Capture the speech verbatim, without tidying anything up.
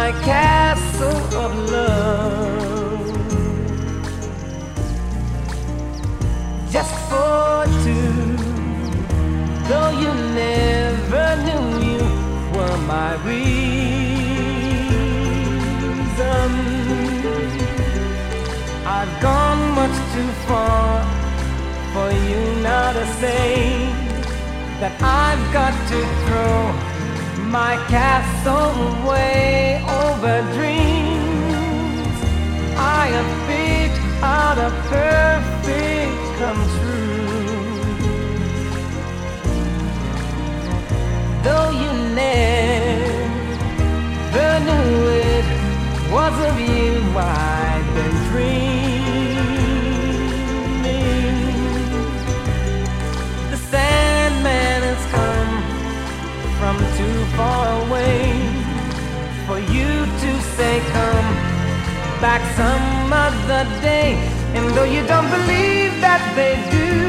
my castle of love, just for two. Though you never knew you were my reason, I've gone much too far for you now to say that I've got to throw my castle away over dreams I have picked out of perfect come true. Though you never knew it was of you I've been dreaming. The Sandman has come from too far away for you to say come back some other day. And though you don't believe that they do,